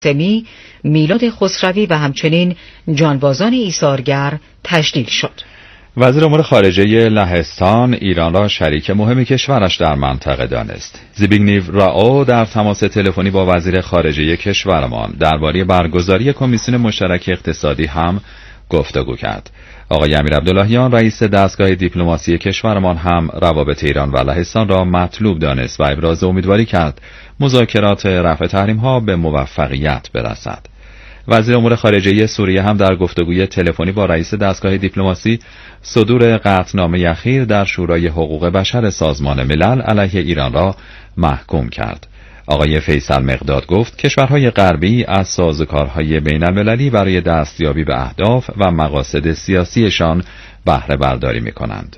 قاسمی، میلاد خسروی و همچنین جانبازان ایثارگر تجلیل شد. وزیر امور خارجه لهستان ایران را شریک مهم کشورش در منطقه دانست. زبیگنیو راو در تماس تلفنی با وزیر خارجه کشورمان درباره برگزاری کمیسیون مشترک اقتصادی هم گفتگو کرد. آقای امیر عبداللهیان رئیس دستگاه دیپلماسی کشورمان هم روابط ایران و لهستان را مطلوب دانست و ابراز امیدواری کرد مذاکرات رفع تحریم‌ها به موفقیت برسد. وزیر امور خارجه سوریه هم در گفتگوی تلفنی با رئیس دستگاه دیپلماسی صدور قطعنامه اخیر در شورای حقوق بشر سازمان ملل علیه ایران را محکوم کرد. آقای فیصل مقداد گفت کشورهای غربی از سازوکارهای بین المللی برای دستیابی به اهداف و مقاصد سیاسیشان بهره برداری می‌کنند.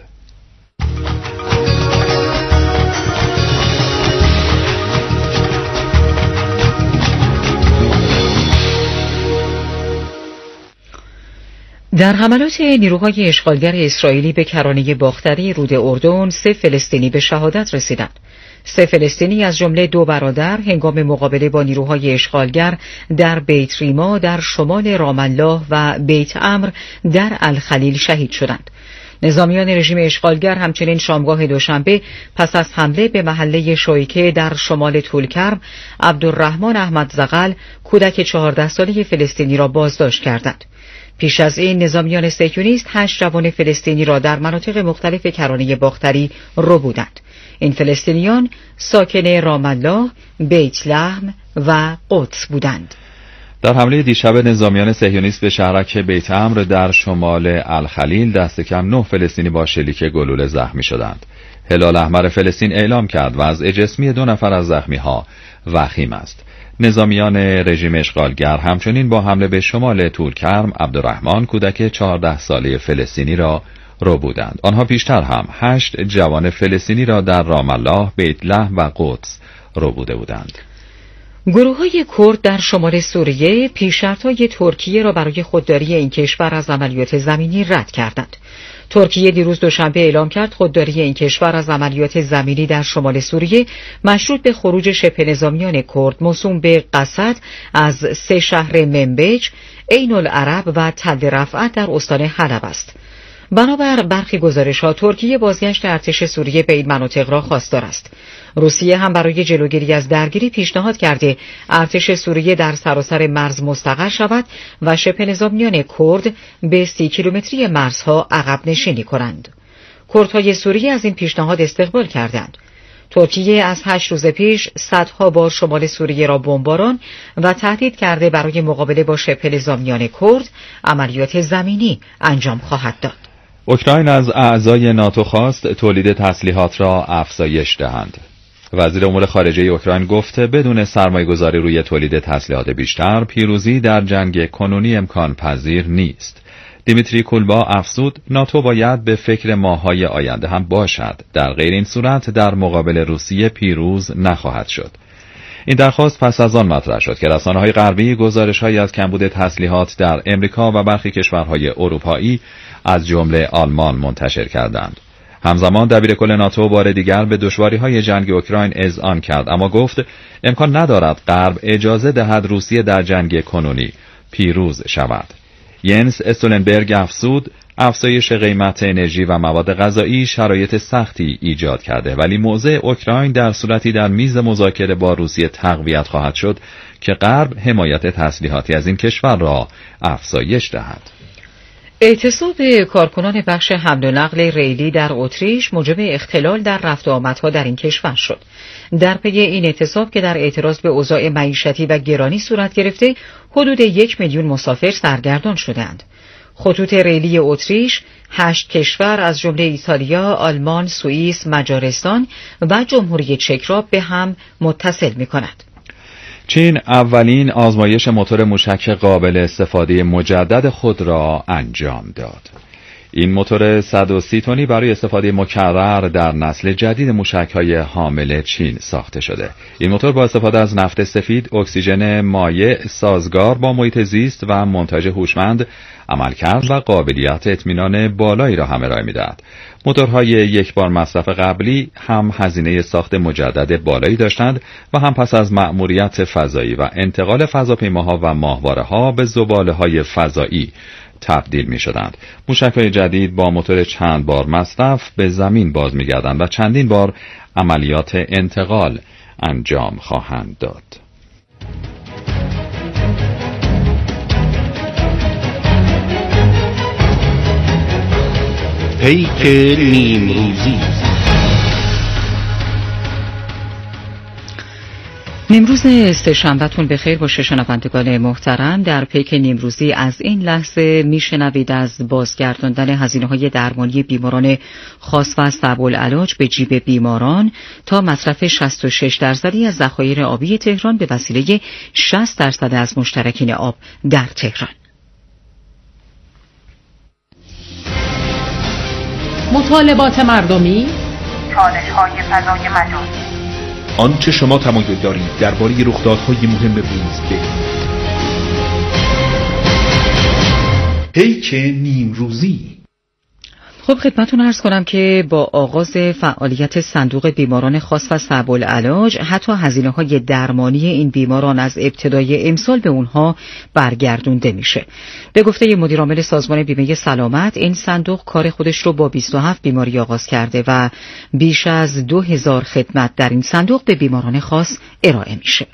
در حملات نیروهای اشغالگر اسرائیلی به کرانه باختری رود اردن 3 فلسطینی به شهادت رسیدند. 3 فلسطینی از جمله 2 برادر هنگام مقابله با نیروهای اشغالگر در بیت ریما در شمال رام الله و بیت امر در الخلیل شهید شدند. نظامیان رژیم اشغالگر همچنین شامگاه دوشنبه پس از حمله به محله شویکه در شمال طولکرم عبدالرحمن احمد زغل کودک 14 ساله فلسطینی را بازداشت کردند. پیش از این نظامیان صهیونیست 8 جوان فلسطینی را در مناطق مختلف کرانه باختری ربودند. این فلسطینیان ساکن رام الله، بیت لحم و قدس بودند. در حمله دیشب نظامیان صهیونیست به شهرک بیت امر در شمال الخلیل دست کم 9 فلسطینی با شلیک گلوله زخمی شدند. هلال احمر فلسطین اعلام کرد وضع جسمی 2 نفر از زخمی‌ها وخیم است. نظامیان رژیم اشغالگر همچنین با حمله به شمال طولکرم عبدالرحمن کودک 14 ساله فلسطینی را ربودند. آنها پیشتر هم 8 جوان فلسطینی را در رام الله، بیت لحم و قدس ربوده بودند. گروه‌های کرد در شمال سوریه پیش‌شرط‌های ترکیه را برای خودداری این کشور از عملیات زمینی رد کردند. ترکیه دیروز دوشنبه اعلام کرد خودداری این کشور از عملیات زمینی در شمال سوریه مشروط به خروج شبه نظامیان کرد موسوم به قسد از 3 شهر منبج، عین العرب و تل رفعت در استان حلب است. بنابر برخی گزارش‌ها ترکیه بازگشت ارتش سوریه به این مناطق را خواستار است. روسیه هم برای جلوگیری از درگیری پیشنهاد کرده ارتش سوریه در سراسر مرز مستقر شود و شبه نظامیان کرد به 30 کیلومتری مرزها عقب نشینی کنند. کردهای سوریه از این پیشنهاد استقبال کردند. ترکیه از 8 روز پیش صدها بار شمال سوریه را بمباران و تهدید کرده برای مقابله با شبه نظامیان کرد عملیات زمینی انجام خواهد داد. اوکراین از اعضای ناتو خواست تولید تسلیحات را افزایش دهند. وزیر امور خارجه اوکراین گفت بدون سرمایه‌گذاری روی تولید تسلیحات بیشتر پیروزی در جنگ کنونی امکان پذیر نیست. دیمیتری کولبا افزود ناتو باید به فکر ماه‌های آینده هم باشد. در غیر این صورت در مقابل روسیه پیروز نخواهد شد. این درخواست پس از آن مطرح شد که رسانه‌های غربی گزارش‌هایی از کمبود تسلیحات در امریکا و برخی کشورهای اروپایی از جمله آلمان منتشر کردند. همزمان دبیرکل ناتو بار دیگر به دشواری‌های جنگ اوکراین اذعان کرد، اما گفت امکان ندارد غرب اجازه دهد روسیه در جنگ کنونی پیروز شود. ینس استولنبرگ افزود افزایش قیمت انرژی و مواد غذایی شرایط سختی ایجاد کرده، ولی موضع اوکراین در صورتی در میز مذاکره با روسیه تقویت خواهد شد که غرب حمایت تسلیحاتی از این کشور را افزایش دهد. اعتصاب کارکنان بخش حمل و نقل ریلی در اتریش موجب اختلال در رفت و آمدها در این کشور شد. در پی این اعتصاب که در اعتراض به اوضاع معیشتی و گرانی صورت گرفته، حدود 1 میلیون مسافر سرگردان شدند. خطوط ریلی اتریش 8 کشور از جمله ایتالیا، آلمان، سوئیس، مجارستان و جمهوری چک را به هم متصل می‌کند. چین اولین آزمایش موتور موشک قابل استفاده مجدد خود را انجام داد. این موتور 130 تنی برای استفاده مکرر در نسل جدید موشک‌های حامل چین ساخته شده. این موتور با استفاده از نفت سفید، اکسیژن مایع سازگار با محیط زیست و مونتاژ هوشمند عملکرد و قابلیت اطمینان بالایی را هم ارائه می‌دهد. موتورهای یک بار مصرف قبلی هم هزینه ساخت مجدد بالایی داشتند و هم پس از مأموریت فضایی و انتقال فضاپیماها و ماهواره‌ها به زباله‌های فضایی تبدیل می شدند. موشک‌های جدید با موتور چند بار مصرف به زمین باز می گردند و چندین بار عملیات انتقال انجام خواهند داد. پیک نیمروزی. نیمروز سه‌شنبه‌تون بخیر باشه شنوندگان محترم. در پیک نیمروزی از این لحظه میشنوید از بازگرداندن هزینه‌های درمانی بیماران خاص و صعب‌العلاج به جیب بیماران تا مصرف 66% از ذخایر آبی تهران به وسیله 60% از مشترکین آب در تهران. مطالبات مردمی، چالش‌های فضای مجازی، آنچه شما تمایل دارید درباره رخدادهای مهم روز بگویید. پیک نیمروزی. خب خدمتتون عرض کنم که با آغاز فعالیت صندوق بیماران خاص و صعب‌العلاج حتی هزینه‌های درمانی این بیماران از ابتدای امسال به اونها برگردونده میشه. به گفته مدیرعامل سازمان بیمه سلامت، این صندوق کار خودش رو با 27 بیماری آغاز کرده و بیش از 2000 خدمت در این صندوق به بیماران خاص ارائه میشه.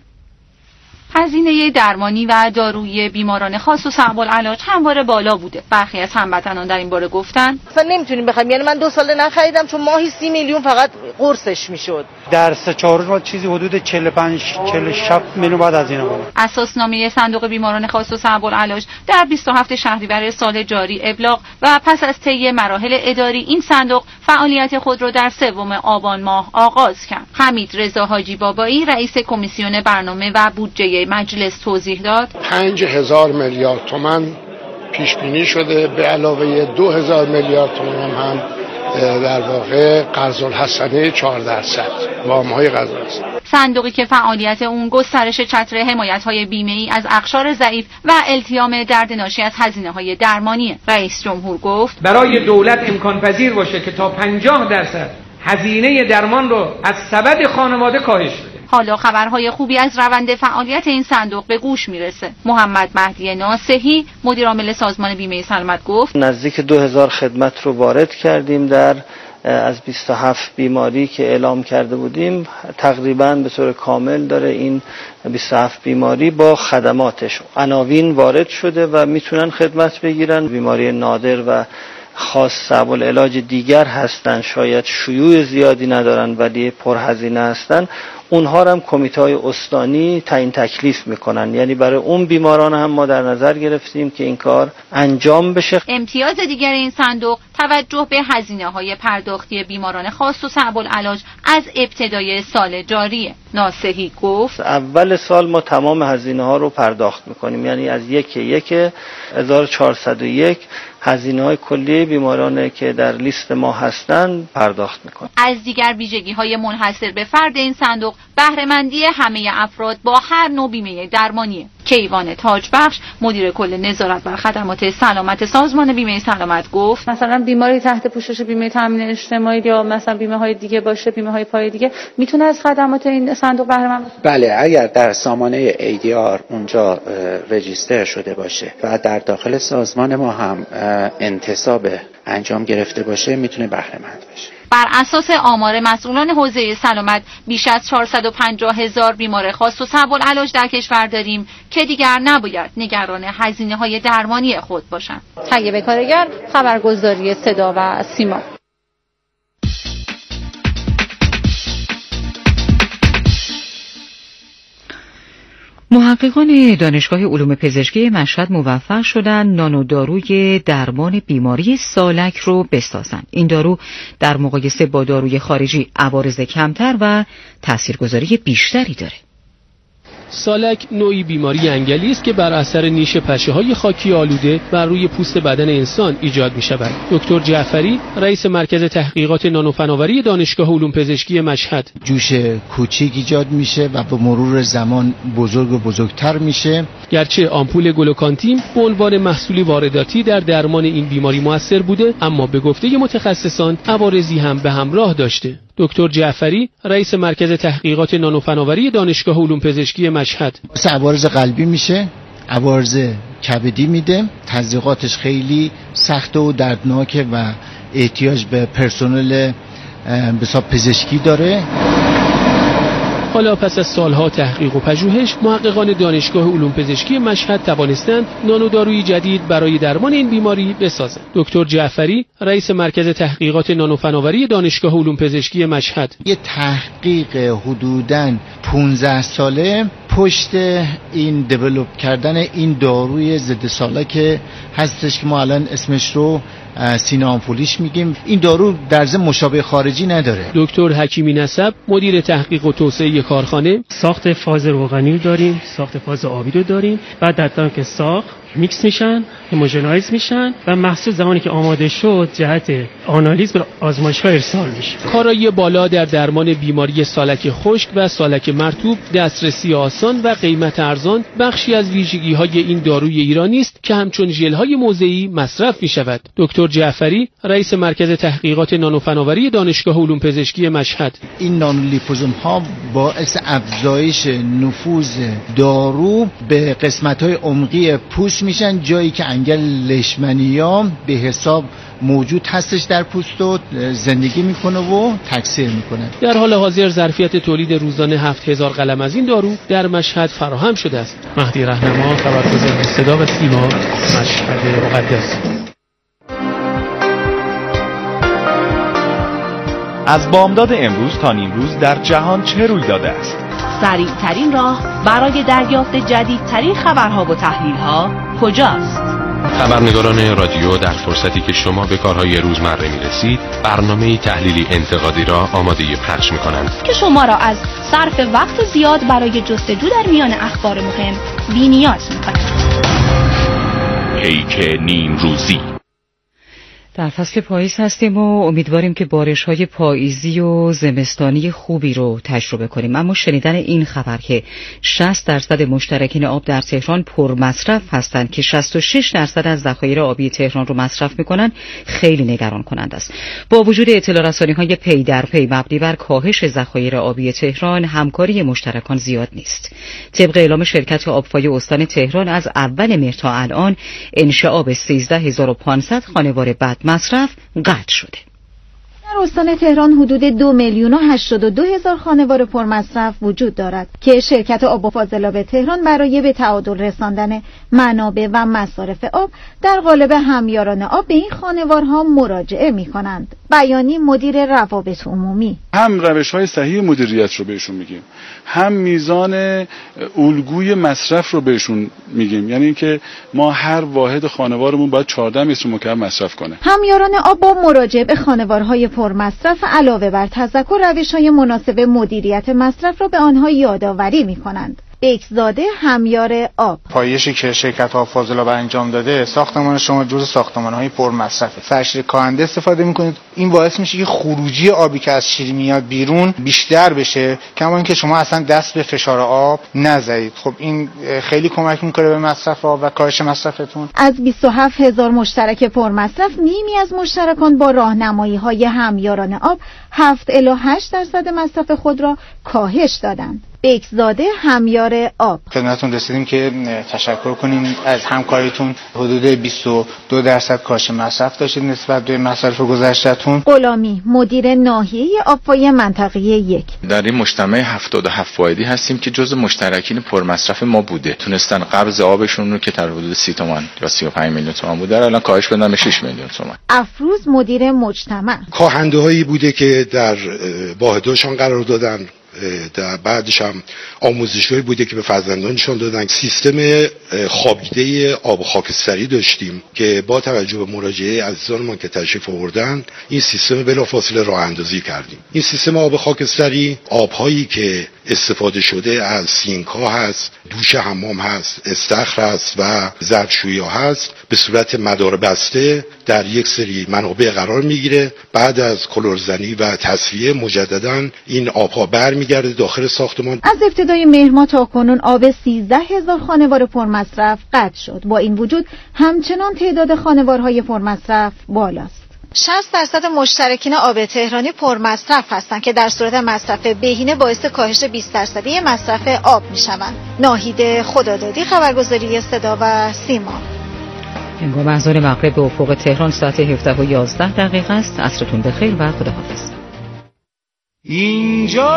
هزینه درمانی و دارویی بیماران خاص و صعب‌العلاج همواره بالا بوده. برخی از هموطنان در این باره گفتن اصلا نمیتونیم بخریم، یعنی من 2 ساله نخریدم چون ماهی 30 میلیون فقط قرصش میشد. در 3-4 روز چیزی حدود 45-47 میلیون بعد از اینا بود. اساسنامه صندوق بیماران خاص و صعب‌العلاج در 27 شهریور سال جاری ابلاغ و پس از طی مراحل اداری این صندوق فعالیت خود را در 3 آبان ماه آغاز کرد. حمید رضا حاجی بابایی رئیس کمیسیون برنامه و بودجه مجلس توضیح داد 5000 میلیارد تومان پیش بینی شده، به علاوه 2000 میلیارد تومان هم در واقع قرض الحسنه 4% وام‌های قرض الحسنه. صندوقی که فعالیت اون گسترش چتر حمایت‌های بیمه‌ای از اقشار ضعیف و التیام درد ناشی از هزینه‌های درمانیه. رئیس جمهور گفت برای دولت امکان پذیر باشه که تا 50% هزینه درمان رو از سبد خانواده کاهش بده. حالا خبرهای خوبی از روند فعالیت این صندوق به گوش میرسه. محمد مهدی ناصحی مدیرعامل سازمان بیمه سلامت گفت نزدیک 2000 خدمت رو وارد کردیم در از 27 بیماری که اعلام کرده بودیم. تقریباً به طور کامل داره این 27 بیماری با خدماتش عناوین وارد شده و میتونن خدمت بگیرن. بیماری نادر و خاص صعب‌العلاج دیگر هستن، شاید شیوع زیادی ندارن ولی پرهزینه هستن، اونها هم کمیته‌های استانی تعیین تکلیف میکنن. یعنی برای اون بیماران هم ما در نظر گرفتیم که این کار انجام بشه. امتیاز دیگر این صندوق توجه به هزینه‌های پرداختی بیماران خاص و صعب‌العلاج از ابتدای سال جاریه. ناصحی گفت اول سال ما تمام هزینه‌ها رو پرداخت میکنیم، یعنی از 1/1/1401 هزینه‌های کلی بیمارانی که در لیست ما هستند پرداخت میکنیم. از دیگر ویژگی‌های منحصر به فرد این صندوق بهره‌مندی همه افراد با هر نوع بیمه درمانی. کیوان تاجبخش مدیر کل نظارت بر خدمات سلامت سازمان بیمه سلامت گفت مثلا بیماری تحت پوشش بیمه تامین اجتماعی یا مثلا بیمه‌های دیگه باشه، بیمه‌های پای دیگه میتونه از خدمات این صندوق بهره مند باشه. بله، اگر در سامانه ADR اونجا رجیستر شده باشه و در داخل سازمان ما هم انتصاب انجام گرفته باشه میتونه بهره مند بشه. بر اساس آمار مسئولان حوزه سلامت بیش از 450,000 بیمار خاص و صعب‌العلاج در کشور داریم که دیگر نباید نگران هزینه‌های درمانی خود باشند. طیبه کارگر، خبرگزاری صدا و سیما. محققان دانشگاه علوم پزشکی مشهد موفق شدند نانوداروی درمان بیماری سالک رو بسازند. این دارو در مقایسه با داروی خارجی عوارض کمتر و تاثیرگذاری بیشتری داره. سالک نوعی بیماری انگلی است که بر اثر نیش پشه‌های خاکی آلوده بر روی پوست بدن انسان ایجاد می‌شود. دکتر جعفری رئیس مرکز تحقیقات نانوفناوری دانشگاه علوم پزشکی مشهد: جوش کوچیک ایجاد میشه و به مرور زمان بزرگ و بزرگتر میشه. گرچه آمپول گلوکانتین به عنوان محصولی وارداتی در درمان این بیماری موثر بوده، اما به گفته متخصصان عوارضی هم به همراه داشته. دکتر جعفری رئیس مرکز تحقیقات نانوفناوری دانشگاه علوم پزشکی مشهد: عوارض قلبی میشه، عوارض کبدی میده، تزریقاتش خیلی سخته و دردناکه و احتیاج به پرسنل بسیار پزشکی داره. حالا پس از سالها تحقیق و پژوهش، محققان دانشگاه علوم پزشکی مشهد توانستند نانودارویی جدید برای درمان این بیماری بسازند. دکتر جعفری رئیس مرکز تحقیقات نانوفناوری دانشگاه علوم پزشکی مشهد: یه تحقیق حدوداً 15 ساله پشت این دیولپ کردن این داروی ضد سالک هستش که ما الان اسمش رو سینامپولیش میگیم. این دارو در ضمن مشابه خارجی نداره. دکتر حکیمی نسب مدیر تحقیق و توسعه کارخانه: ساخت فاز روغنی رو داریم، ساخت فاز آبی رو داریم، بعد در که ساخت میکس میشن، هموژنایز میشن و محصول زمانی که آماده شد جهت آنالیز به آزمایشگاه ارسال میشه. کارایی بالا در درمان بیماری سالک خشک و سالک مرطوب، دسترسی آسان و قیمت ارزان بخشی از ویژگی‌های این داروی ایرانی است که همچون ژل‌های موضعی مصرف می‌شود. دکتر جعفری رئیس مرکز تحقیقات نانوفناوری دانشگاه علوم پزشکی مشهد: این نانولیپوزوم‌ها باعث افزایش نفوذ دارو به قسمت‌های عمقی پوست میشن، جایی که انگل لیشمنیا به حساب موجود هستش در پوست و زندگی میکنه و تکثیر میکنه. در حال حاضر ظرفیت تولید روزانه 7000 قلم از این دارو در مشهد فراهم شده است. مهدی رهنما، خبرگزار صدا و سیما، مشهد مقدس. از بامداد امروز تا نیمروز در جهان چه روی داده است؟ سریع‌ترین راه برای دریافت جدیدترین خبرها و تحلیل‌ها کجاست؟ خبرنگاران رادیو در فرصتی که شما به کارهای روزمره می‌رسید، برنامه‌ای تحلیلی انتقادی را آماده پخش می‌کنند که شما را از صرف وقت زیاد برای جستجو در میان اخبار مهم بی‌نیاز می‌کند. پیک نیمروزی. در فصل پاییز هستیم و امیدواریم که بارش‌های پاییزی و زمستانی خوبی رو تجربه کنیم، اما شنیدن این خبر که 60% مشترکین آب در تهران پرمصرف هستند که 66% از ذخایر آبی تهران رو مصرف می‌کنند خیلی نگران کننده است. با وجود اطلاع رسانی‌های پی در پی مبنی بر کاهش ذخایر آبی تهران، همکاری مشترکان زیاد نیست. طبق اعلام شرکت آبفای استان تهران از اول مهر تا الان انشعاب 13500 خانوار بد مصرف قطع شده. در استان تهران حدود 2,082,000 خانوار پرمصرف وجود دارد که شرکت آب و فاضلاب تهران برای به تعادل رساندن منابع و مصارف آب در قالب همیاران آب به این خانوارها مراجعه می‌کنند. بیانی مدیر روابط عمومی: هم روش‌های صحیح مدیریت رو بهشون میگیم، هم میزان الگوی مصرف رو بهشون میگیم، یعنی اینکه ما هر واحد خانوارمون باید 14 متر مکعب مصرف کنه. همیاران آب با مراجعه به خانوارهای پرمصرف علاوه بر تذکر روش‌های مناسب مدیریت مصرف را به آنها یادآوری می‌کنند. بکزاده، همیار آب: پایشی که شرکت آب فاضلاب انجام داده، ساختمان شما جزو ساختمان‌های پرمصرفه. فرش‌ریزی کننده استفاده می‌کنید، این باعث میشه که خروجی آبی که از شیر میاد بیرون بیشتر بشه، کما اینکه شما اصلا دست به فشار آب نزنید. خب این خیلی کمک می‌کنه به مصرف آب و کاهش مصرفتون. از 27000 مشترک پرمصرف، نیمی از مشترکان با راهنمایی‌های همیاران آب 7 الی 8% مصرف خود را کاهش دادند. بکزاده، همیار آب: خدمتتون رسیدیم که تشکر کنیم از همکاریتون. حدود 22% کاهش مصرف داشتید نسبت به مصرف گذشته‌تون. غلامی، مدیر ناحیه آبفای منطقه 1: در این مجتمع 77 فایدی هستیم که جزو مشترکین پرمصرف ما بوده. تونستن قبض آبشون رو که در حدود 30 تومان یا 35 میلیون تومان بوده الان کاهش بدن به 6 میلیون تومان. افروز، مدیر مجتمع: کاهنده‌هایی بوده که در واحدهاشون قرار دادن، در بعدش هم آموزش‌هایی بوده که به فرزندانشان دادن. سیستم خوابیده آب خاکستری داشتیم که با توجه به مراجعه عزیزانمان که تشریف آوردن این سیستم بلافاصله راه اندازی کردیم. این سیستم آب خاکستری آب‌هایی که استفاده شده از سینک ها هست، دوش حمام هست، استخر هست و ظرفشویی ها هست، به صورت مدار بسته در یک سری منابع قرار میگیره. بعد از کلورزنی و تصفیه مجددا این آبها برمیگرده داخل ساختمان. از ابتدای مهر ماه تا کنون آب 13,000 خانوار پرمصرف قطع شد. با این وجود همچنان تعداد خانوارهای پرمصرف بالاست. 60% مشترکین آب تهرانی پرمصرف هستند که در صورت مصرف بهینه باعث کاهش 20% مصرف آب میشوند. ناهید خدادادی، خبرگزاری صدا و سیما. هنگام اذان مغرب به افق تهران ساعت 17:11 است. عصرتون بخیر و خداحافظ. اینجا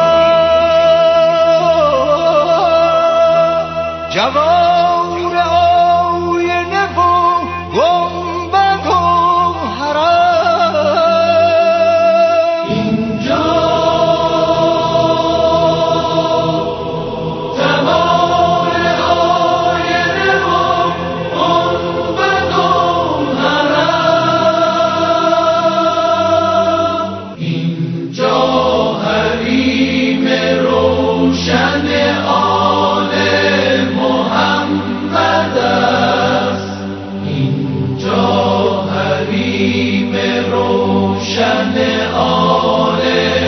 جوار آینه و گنبد و حرم، اینجا جوار آینه و گنبد و حرم، اینجا حریم روشن آل محمد است، اینجا حریم روشن آل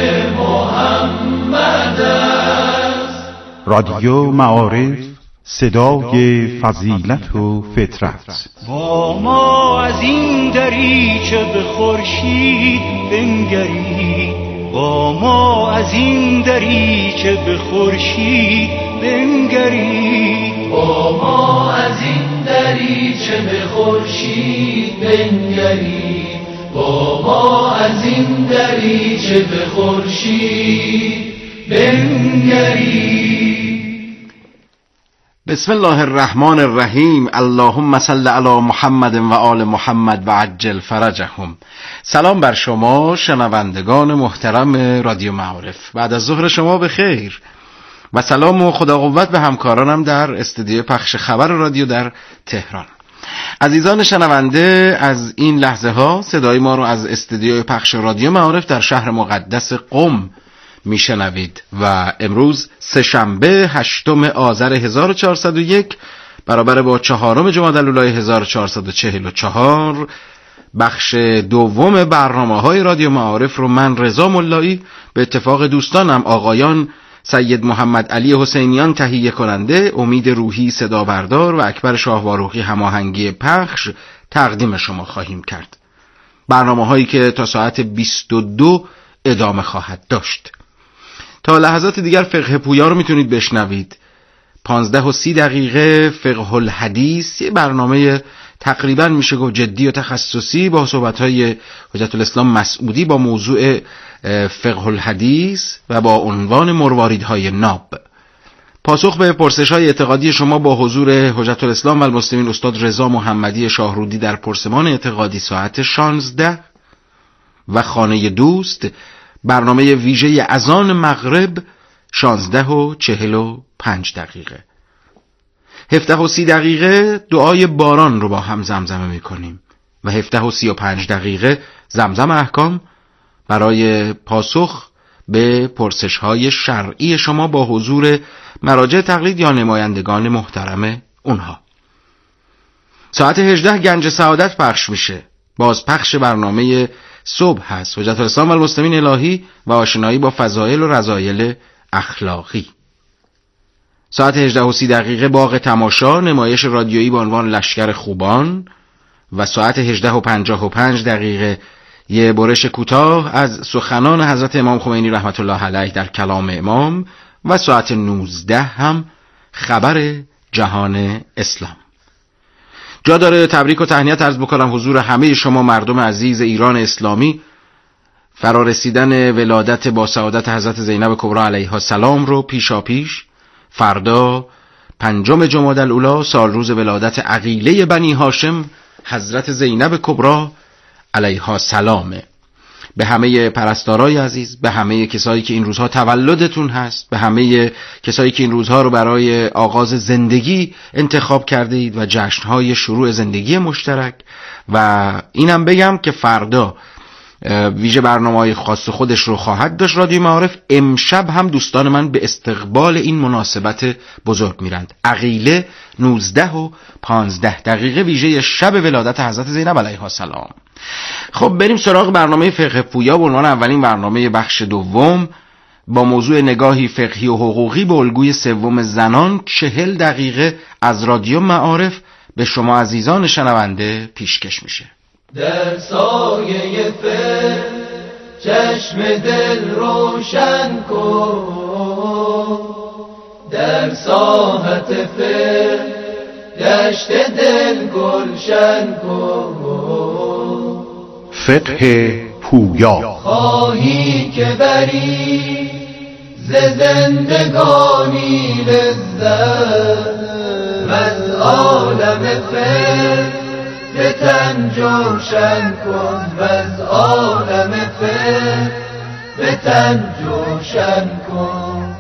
محمد است. رادیو معارف، صدای فضیلت و فطرت. با ما از این دریچه به خورشید بنگرید، با ما از این دریچه به خورشید بنگرید، با ما از این دریچه به خورشید بنگرید، با ما از این دریچه به خورشید بنگرید. بسم الله الرحمن الرحیم. اللهم صل علی محمد و آل محمد و عجل فرجهم. سلام بر شما شنوندگان محترم رادیو معارف. بعد از ظهر شما بخیر و سلام و خدا قوت به همکارانم در استودیو پخش خبر رادیو در تهران. عزیزان شنونده، از این لحظه ها صدای ما رو از استودیو پخش رادیو معارف در شهر مقدس قم میشنوید و امروز سه‌شنبه 8 آذر 1401 برابر با 4 جمادی الاولی 1444 بخش دوم برنامه‌های رادیو معارف رو من رضا ملایی به اتفاق دوستانم آقایان سید محمد علی حسینیان تهیه کننده، امید روحی صدا بردار و اکبر شاهواروقی هماهنگی پخش تقدیم شما خواهیم کرد. برنامه‌هایی که تا ساعت 22 ادامه خواهد داشت. تا لحظات دیگر فقه پویا رو میتونید بشنوید. 15:30 فقه الحدیث، یه برنامه تقریبا میشه گفت جدی و تخصصی با صحبت‌های حجت الاسلام مسعودی با موضوع فقه الحدیث و با عنوان مرواریدهای ناب. پاسخ به پرسش‌های اعتقادی شما با حضور حجت الاسلام و المسلمین استاد رضا محمدی شاهرودی در پرسمان اعتقادی ساعت 16 و خانه دوست برنامه ویژه اذان مغرب 16:45. 17:30 دعای باران رو با هم زمزمه میکنیم و 17:35 زمزم احکام برای پاسخ به پرسش‌های شرعی شما با حضور مراجع تقلید یا نمایندگان محترم اونها. ساعت 18 گنج سعادت پخش میشه. باز پخش برنامه صبح هست، حجت الاسلام و المسلمین الهی و آشنایی با فضایل و رذایل اخلاقی. ساعت 18:30 باغ تماشا، نمایش رادیویی با عنوان لشکر خوبان و ساعت 18:55 یه برش کوتاه از سخنان حضرت امام خمینی رحمت الله علیه در کلام امام و ساعت 19 هم خبر جهان اسلام. جا داره تبریک و تهنیت عرض بکنم حضور همه شما مردم عزیز ایران اسلامی فرارسیدن ولادت با سعادت حضرت زینب کبری علیها السلام رو پیشاپیش فردا 5 جمادی الاولی سال روز ولادت عقیله بنی هاشم حضرت زینب کبری علیها السلام. به همه پرستارای عزیز، به همه کسایی که این روزها تولدتون هست، به همه کسایی که این روزها رو برای آغاز زندگی انتخاب کرده اید و جشنهای شروع زندگی مشترک. و اینم بگم که فردا ویژه برنامه‌های خاص خودش رو خواهد داشت رادیو معارف. امشب هم دوستان من به استقبال این مناسبت بزرگ میرند. عقیله 19:15 ویژه شب ولادت حضرت زینب علیها السلام. خب بریم سراغ برنامه فقه پویا به عنوان اولین برنامه بخش دوم با موضوع نگاهی فقهی و حقوقی به الگوی سوم زنان. 40 دقیقه از رادیو معارف به شما عزیزان شنونده پیشکش میشه. در سایه فقه چشم دل روشن کن، در ساحت فقه دشت دل گلشن کن. فقه پویا. خواهی که بری ز زندگانی لذت از عالم فقه به تن جوشن کن، از عالم فقه به تن جوشن کن.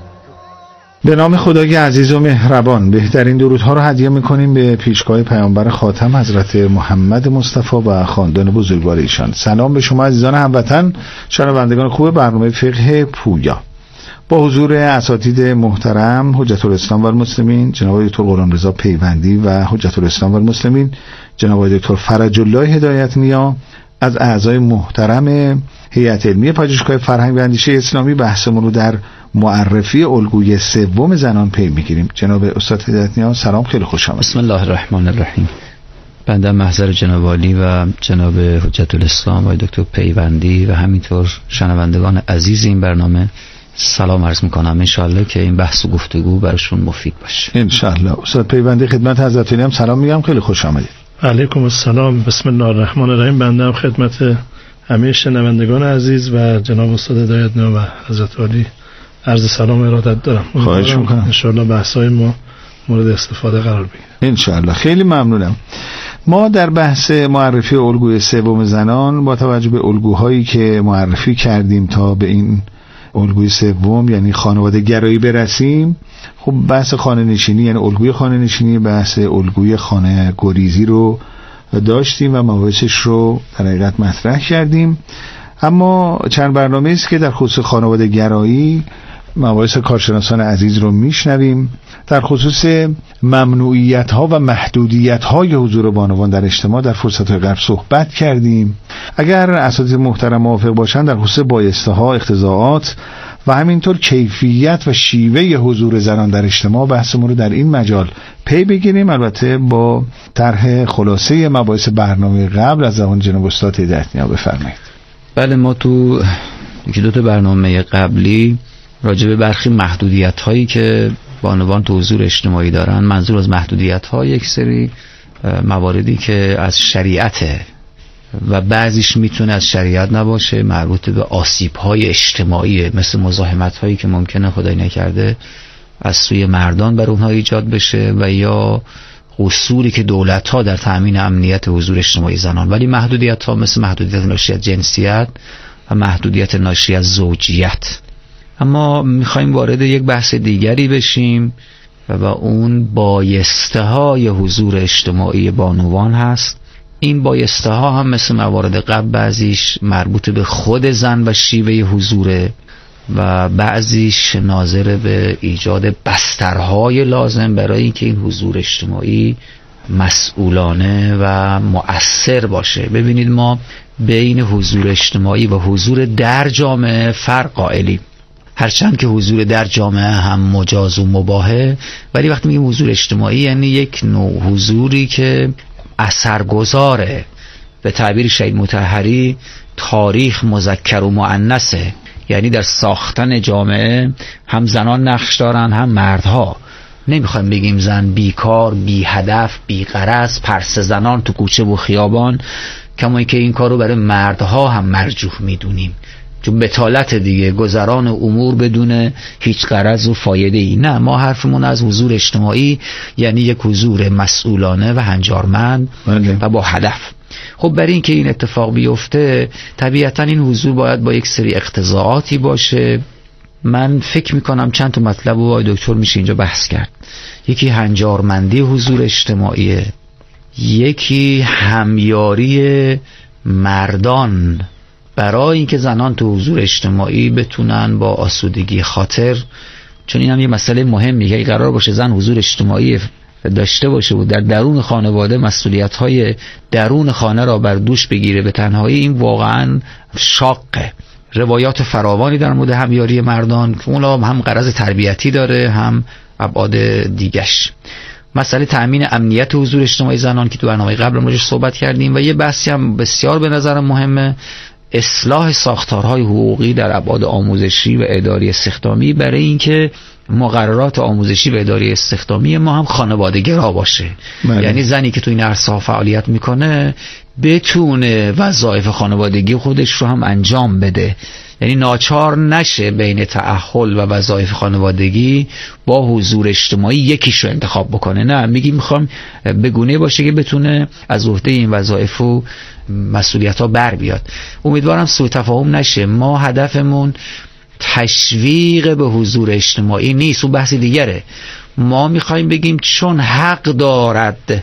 به نام خدای عزیز و مهربان بهترین درودها رو هدیه میکنیم به پیشگاه پیامبر خاتم حضرت محمد مصطفی و خاندان بزرگوار ایشان. سلام به شما عزیزان هموطن، شنوندگان خوب برنامه فقه پویا. با حضور اساتید محترم حجت الاسلام و المسلمین جناب دکتر غلامرضا پیوندی و حجت الاسلام و المسلمین جناب دکتر فرج الله هدایت نیا، از اعضای محترم هیئت علمی پژوهشگاه فرهنگ و اندیشه اسلامی بحثمون رو در معرفی الگوی سوم زنان پی میگیریم. جناب استاد هدایت نیا سلام، خیلی خوش آمدید. بسم الله الرحمن الرحیم. بنده محضر جناب عالی و جناب حجت الاسلام و دکتر پیوندی و همینطور شنوندگان عزیز این برنامه سلام عرض میکنم. انشالله که این بحث و گفتگو برشون مفید باشه انشالله. استاد پیوندی خدمت حضرت علی هم سلام میگم، خیلی خوش آمدید. علیکم السلام. بسم الله الرحمن الرحیم. بنده هم خدمت همه شنوندگان عزیز و جناب استاد هدایت نیا و حضرت علی عرض سلام و ارادت دارم. خواهش میکنم انشالله بحث‌های ما مورد استفاده قرار بگیره انشالله. خیلی ممنونم. ما در بحث معرفی الگوی سوم زنان با توجه به الگوهایی که معرفی کردیم تا به این الگوی سوم یعنی خانواده گرایی برسیم، خب بحث خانه نشینی یعنی الگوی خانه نشینی، بحث الگوی خانه گریزی رو داشتیم و مباحثش رو در حقیقت مطرح کردیم. اما چند برنامه است که در خصوص خانواده گرایی مباحث کارشناسان عزیز رو میشنویم. در خصوص ممنوعیت ها و محدودیت های حضور بانوان در اجتماع در فرصت قبل صحبت کردیم. اگر اساتید محترم موافق باشند در خصوص بایسته ها، اقتضاعات و همینطور کیفیت و شیوه حضور زنان در اجتماع بحثمون رو در این مجال پی بگیریم، البته با طرح خلاصه مباحث برنامه قبل از زبان جناب استاد هدایت نیا. بفرمایید. بله، ما تو یکی دو تا برنامه قبلی راجع به برخی محدودیت هایی که بانوان تو حضور اجتماعی دارن، منظور از محدودیت ها یک سری مواردی که از شریعته و بعضیش میتونه از شریعت نباشه، مربوط به آسیب های اجتماعی مثل مزاحمت هایی که ممکنه خدای نکرده از سوی مردان بر اونها ایجاد بشه و یا قصوری که دولت ها در تأمین امنیت حضور اجتماعی زنان. ولی محدودیت ها مثل محدودیت ناشی از جنسیت و محدودیت ناشی از زوجیت. اما میخوایم وارد یک بحث دیگری بشیم و اون بایسته های حضور اجتماعی بانوان هست. این بایسته ها هم مثل موارد قبل بعضیش مربوط به خود زن و شیوه حضوره و بعضیش ناظر به ایجاد بسترهای لازم برای اینکه این حضور اجتماعی مسئولانه و مؤثر باشه. ببینید ما بین حضور اجتماعی و حضور در جامعه فرق قائلیم، هرچند که حضور در جامعه هم مجاز و مباحه، ولی وقتی میگیم حضور اجتماعی یعنی یک نوع حضوری که اثرگذاره. به تعبیر شهید مطهری تاریخ مذکر و مؤنثه، یعنی در ساختن جامعه هم زنان نقش دارن هم مردها. نمیخوایم بگیم زن بیکار، بی هدف، بی غرض، پرسه زنان تو کوچه و خیابان، کما که این کارو برای مردها هم مرجوح میدونیم، چون بتالت دیگه، گذران امور بدون هیچ غرض و فایده ای. نه، ما حرفمون از حضور اجتماعی یعنی یک حضور مسئولانه و هنجارمند و با هدف. خب برای اینکه این اتفاق بیفته طبیعتا این حضور باید با یک سری اقتضاعاتی باشه. من فکر میکنم چند تا مطلب رو آقای دکتر میشه اینجا بحث کرد. یکی هنجارمندی حضور اجتماعیه، یکی همیاری مردان برای اینکه زنان تو حضور اجتماعی بتونن با آسودگی خاطر، چون این هم یه مسئله مهمیه که قرار باشه زن حضور اجتماعی داشته باشه و در درون خانواده مسئولیت‌های درون خانه را بر دوش بگیره به تنهایی، این واقعاً شاقه. روایات فراوانی در مورد همیاری مردان که اون هم غرض تربیتی داره هم ابعاد دیگش. مسئله تأمین امنیت حضور اجتماعی زنان که تو برنامه قبل راجعش صحبت کردیم، و یه بحثی هم بسیار به نظرم مهمه، اصلاح ساختارهای حقوقی در ابعاد آموزشی و اداری استخدامی، برای اینکه مقررات آموزشی و اداری استخدامی ما هم خانواده‌گرا باشه. یعنی زنی که تو این عرصه‌ها فعالیت میکنه بتونه وظایف خانوادگی خودش رو هم انجام بده، یعنی ناچار نشه بین تأهل و وظایف خانوادگی با حضور اجتماعی یکیش رو انتخاب بکنه. نه، میخوام بگونه باشه که بتونه از عهده این وظایف و مسئولیت‌ها بر بیاد. امیدوارم سوء تفاهم نشه. ما هدفمون تشویق به حضور اجتماعی نیست، اون بحث دیگره. ما میخوایم بگیم چون حق دارد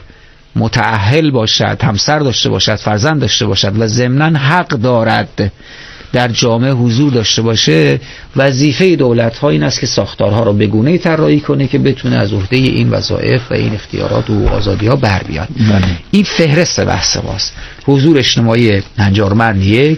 متأهل باشد، همسر داشته باشد، فرزند داشته باشد و ضمناً حق دارد در جامعه حضور داشته باشه، وظیفه دولت‌ها این است که ساختارها رو به گونه‌ای طراحی کنه که بتونه از عهده این وظایف و این اختیارات و آزادی‌ها بر بیاد. این فهرست بحث ماست. حضور اجتماعی هنجارمند 1،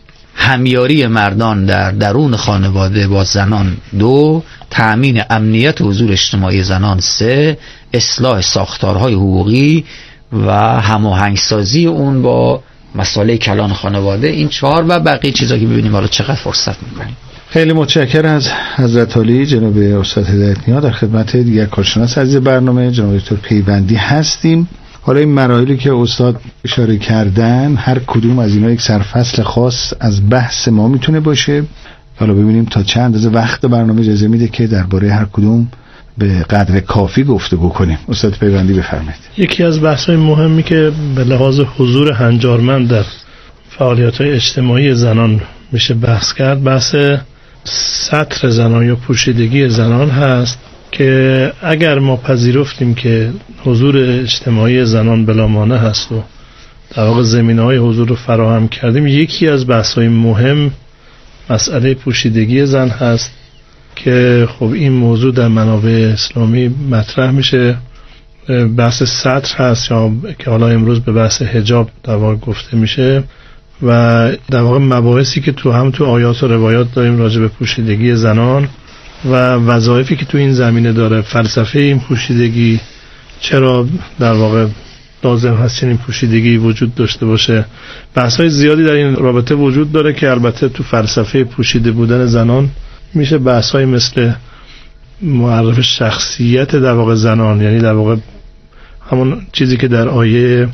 همیاری مردان در درون خانواده با زنان 2، تأمین امنیت حضور اجتماعی زنان 3، اصلاح ساختارهای حقوقی و هماهنگسازی اون با مسائل کلان خانواده، این 4 و بقیه چیزا که ببینیم حالا چقدر فرصت می‌کنیم. خیلی متشکرم از حضرت عالی جناب استاد هدایت‌نیا. در خدمت دیگر کارشناس عزیز برنامه جناب دکتر پیوندی هستیم. حالا این مراحلی که استاد اشاره کردن، هر کدوم از اینا یک سرفصل خاص از بحث ما میتونه باشه. حالا ببینیم تا چند اندازه وقت برنامه اجازه میده که درباره هر کدوم به قدر کافی گفتگو کنیم. استاد پیوندی بفرمایید. یکی از بحث‌های مهمی که به لحاظ حضور هنجارمند در فعالیت‌های اجتماعی زنان میشه بحث کرد، بحث سطر زنان یا پوشیدگی زنان هست که اگر ما پذیرفتیم که حضور اجتماعی زنان بلامانع هست و در واقع زمینه‌های حضور رو فراهم کردیم، یکی از بحث‌های مهم مسئله پوشیدگی زن هست که خب این موضوع در منابع اسلامی مطرح میشه. بحث سطر هست یا که حالا امروز به بحث حجاب در واقع گفته میشه و در واقع مباحثی که تو آیات و روایات داریم راجع به پوشیدگی زنان و وظایفی که تو این زمینه داره، فلسفه این پوشیدگی، چرا در واقع لازم هست چنین پوشیدگی وجود داشته باشه. بحث‌های زیادی در این رابطه وجود داره که البته تو فلسفه پوشیده بودن زنان میشه بحث‌های مثل معرف شخصیت در واقع زنان، یعنی در واقع همون چیزی که در آیه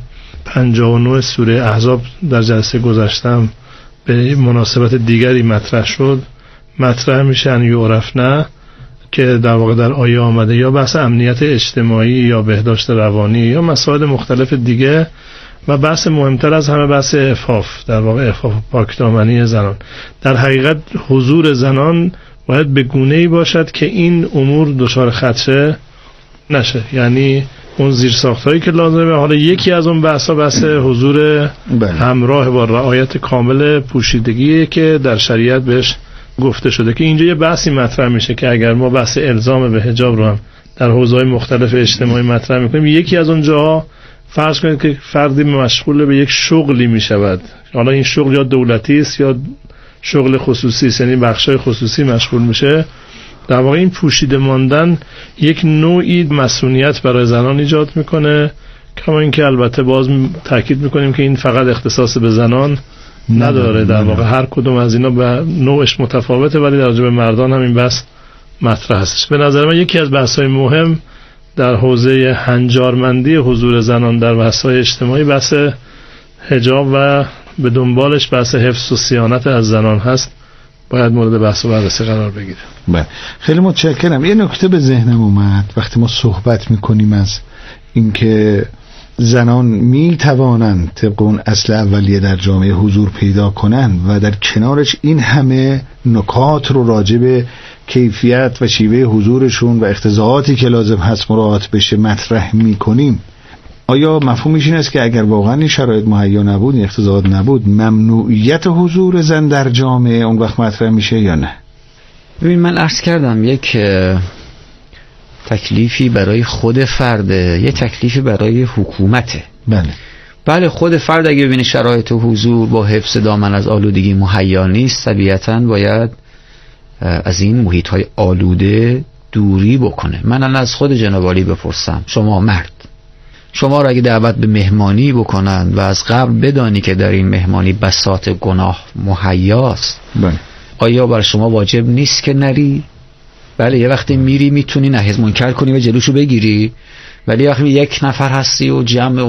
59 سوره احزاب در جلسه گذشتم به مناسبت دیگری مطرح شد، مطرح میشن یعرفنه که در واقع در آیه آمده، یا بحث امنیت اجتماعی یا بهداشت روانی یا مسائل مختلف دیگه، و بحث مهمتر از همه بحث عفاف، در واقع عفاف پاکدامنی زنان. در حقیقت حضور زنان باید به گونه‌ای باشد که این امور دچار خدشه نشه، یعنی اون زیرساختایی که لازمه. حالا یکی از اون بحثا بحث حضور همراه با رعایت کامل پوشیدگی که در شریعت بهش گفته شده، که اینجا یه بحثی مطرح میشه که اگر ما بحث الزام به حجاب رو هم در حوزه‌های مختلف اجتماعی مطرح میکنیم، یکی از اون جاها فرض کنید که فردی مشغول به یک شغلی میشود، حالا این شغل یا دولتی است یا شغل خصوصی است، یعنی بخشای خصوصی مشغول میشه، در واقع این پوشیده ماندن یک نوعی مسئولیت برای زنان ایجاد میکنه. کما اینکه البته باز تاکید میکنیم که این فقط اختصاص به زنان نداره، در واقع هر کدوم از اینا به نوعش متفاوته، ولی در رابطه به مردان هم این بحث مطرح است. به نظر من یکی از بحث‌های مهم در حوزه هنجارمندی حضور زنان در بحث‌های اجتماعی بحث حجاب و به دنبالش بحث حفظ و صیانت از زنان هست، باید مورد بحث و بررسی قرار بگیره. بله، خیلی متشکرم. یه نکته به ذهنم اومد وقتی ما صحبت میکنیم از اینکه زنان می توانند طبق اون اصل اولیه در جامعه حضور پیدا کنند و در کنارش این همه نکات رو راجع به کیفیت و شیوه حضورشون و اقتضاعاتی که لازم هست مراعات بشه مطرح می کنیم. آیا مفهومش این است که اگر واقعا این شرایط مهیا نبود، این اقتضاعات نبود، ممنوعیت حضور زن در جامعه اون وقت مطرح میشه یا نه؟ ببین من عرض کردم یک تکلیفی برای خود فرده، یک تکلیفی برای حکومته. بله خود فرد اگه ببینه شرایط حضور با حفظ دامن از آلودگی مهیا نیست، طبیعتاً باید از این محیط‌های آلوده دوری بکنه. من الان از خود جناب عالی بپرسم، شما مرد، شما را اگه دعوت به مهمانی بکنن و از قبل بدانی که در این مهمانی بساط گناه مهیاست، آیا بر شما واجب نیست که نری؟ بله یه وقتی میری میتونی نهی از منکر کنی و جلوشو بگیری، ولی وقتی یک نفر هستی و جمع